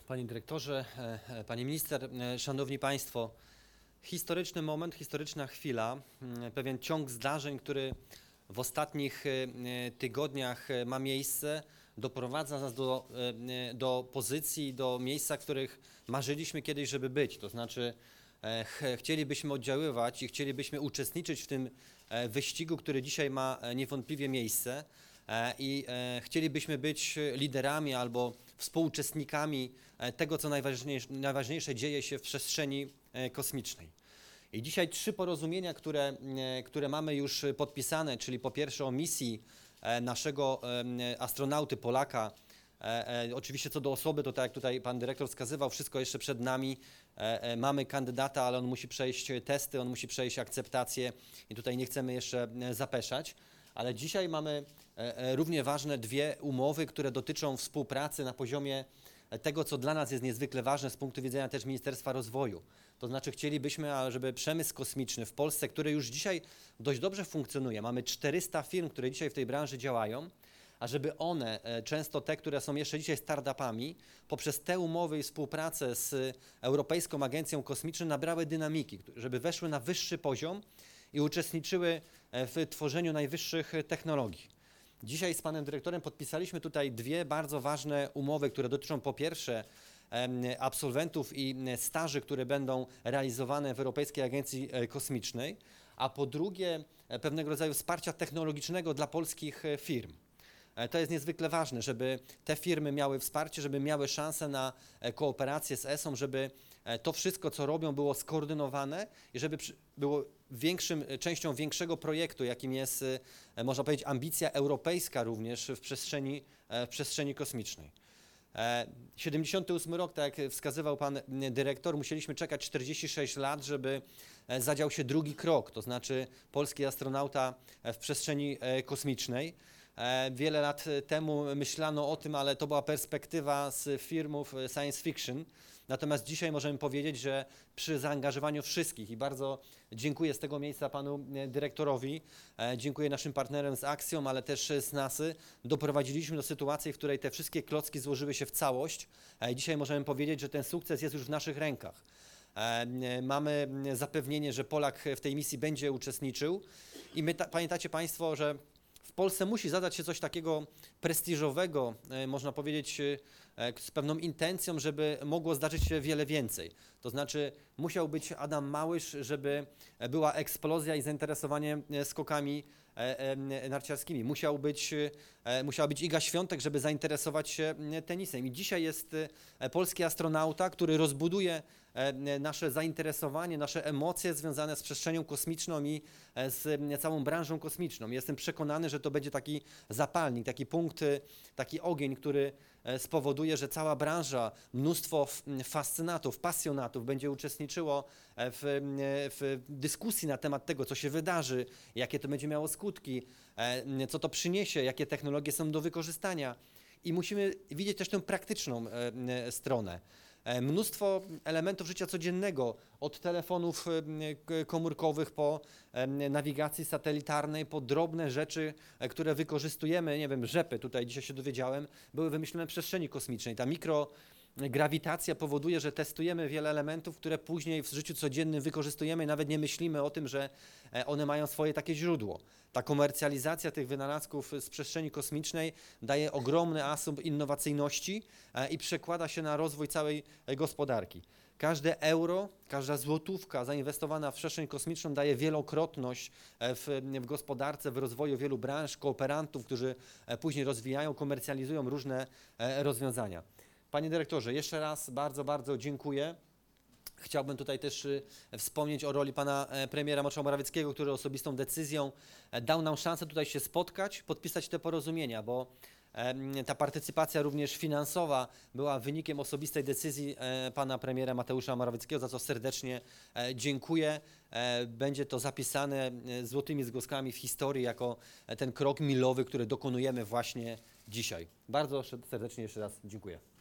Panie dyrektorze, pani minister, szanowni państwo, historyczny moment, historyczna chwila, pewien ciąg zdarzeń, który w ostatnich tygodniach ma miejsce, doprowadza nas do pozycji, do miejsca, w których marzyliśmy kiedyś, żeby być. To znaczy chcielibyśmy oddziaływać i chcielibyśmy uczestniczyć w tym wyścigu, który dzisiaj ma niewątpliwie miejsce i chcielibyśmy być liderami albo współuczestnikami tego, co najważniejsze dzieje się w przestrzeni kosmicznej. I dzisiaj 3 porozumienia, które mamy już podpisane, czyli po pierwsze o misji naszego astronauty Polaka. Oczywiście co do osoby, to tak jak tutaj pan dyrektor wskazywał, wszystko jeszcze przed nami. Mamy kandydata, ale on musi przejść testy, on musi przejść akceptację i tutaj nie chcemy jeszcze zapeszać. Ale dzisiaj mamy równie ważne 2 umowy, które dotyczą współpracy na poziomie tego, co dla nas jest niezwykle ważne z punktu widzenia też Ministerstwa Rozwoju. To znaczy chcielibyśmy, żeby przemysł kosmiczny w Polsce, który już dzisiaj dość dobrze funkcjonuje, mamy 400 firm, które dzisiaj w tej branży działają, a żeby one, często te, które są jeszcze dzisiaj startupami, poprzez te umowy i współpracę z Europejską Agencją Kosmiczną nabrały dynamiki, żeby weszły na wyższy poziom i uczestniczyły w tworzeniu najwyższych technologii. Dzisiaj z panem dyrektorem podpisaliśmy tutaj 2 bardzo ważne umowy, które dotyczą po pierwsze absolwentów i staży, które będą realizowane w Europejskiej Agencji Kosmicznej, a po drugie pewnego rodzaju wsparcia technologicznego dla polskich firm. To jest niezwykle ważne, żeby te firmy miały wsparcie, żeby miały szansę na kooperację z ESO, żeby to wszystko, co robią, było skoordynowane i żeby było częścią większego projektu, jakim jest, można powiedzieć, ambicja europejska również w przestrzeni kosmicznej. 78 rok, tak jak wskazywał pan dyrektor, musieliśmy czekać 46 lat, żeby zadział się drugi krok, to znaczy polski astronauta w przestrzeni kosmicznej. Wiele lat temu myślano o tym, ale to była perspektywa z filmów science fiction. Natomiast dzisiaj możemy powiedzieć, że przy zaangażowaniu wszystkich i bardzo dziękuję z tego miejsca panu dyrektorowi, dziękuję naszym partnerom z Axiom, ale też z NASA, doprowadziliśmy do sytuacji, w której te wszystkie klocki złożyły się w całość. Dzisiaj możemy powiedzieć, że ten sukces jest już w naszych rękach. Mamy zapewnienie, że Polak w tej misji będzie uczestniczył i pamiętacie państwo, że w Polsce musi zadać się coś takiego prestiżowego, można powiedzieć, z pewną intencją, żeby mogło zdarzyć się wiele więcej. To znaczy musiał być Adam Małysz, żeby była eksplozja i zainteresowanie skokami narciarskimi. Musiała być Iga Świątek, żeby zainteresować się tenisem. I dzisiaj jest polski astronauta, który rozbuduje nasze zainteresowanie, nasze emocje związane z przestrzenią kosmiczną i z całą branżą kosmiczną. Jestem przekonany, że to będzie taki zapalnik, taki punkt, taki ogień, który spowoduje, że cała branża, fascynatów, pasjonatów będzie uczestniczyło w dyskusji na temat tego, co się wydarzy, jakie to będzie miało skutki, co to przyniesie, jakie technologie są do wykorzystania. I musimy widzieć też tę praktyczną stronę. Mnóstwo elementów życia codziennego, od telefonów komórkowych po nawigacji satelitarnej, po drobne rzeczy, które wykorzystujemy, nie wiem, rzepy, tutaj dzisiaj się dowiedziałem, były wymyślone w przestrzeni kosmicznej. Ta mikrograwitacja powoduje, że testujemy wiele elementów, które później w życiu codziennym wykorzystujemy i nawet nie myślimy o tym, że one mają swoje takie źródło. Ta komercjalizacja tych wynalazków z przestrzeni kosmicznej daje ogromny asumpt innowacyjności i przekłada się na rozwój całej gospodarki. Każde euro, każda złotówka zainwestowana w przestrzeń kosmiczną daje wielokrotność w gospodarce, w rozwoju wielu branż, kooperantów, którzy później rozwijają, komercjalizują różne rozwiązania. Panie dyrektorze, jeszcze raz bardzo, bardzo dziękuję. Chciałbym tutaj też wspomnieć o roli pana premiera Mateusza Morawieckiego, który osobistą decyzją dał nam szansę tutaj się spotkać, podpisać te porozumienia, bo ta partycypacja również finansowa była wynikiem osobistej decyzji pana premiera Mateusza Morawieckiego, za co serdecznie dziękuję. Będzie to zapisane złotymi zgłoskami w historii jako ten krok milowy, który dokonujemy właśnie dzisiaj. Bardzo serdecznie jeszcze raz dziękuję.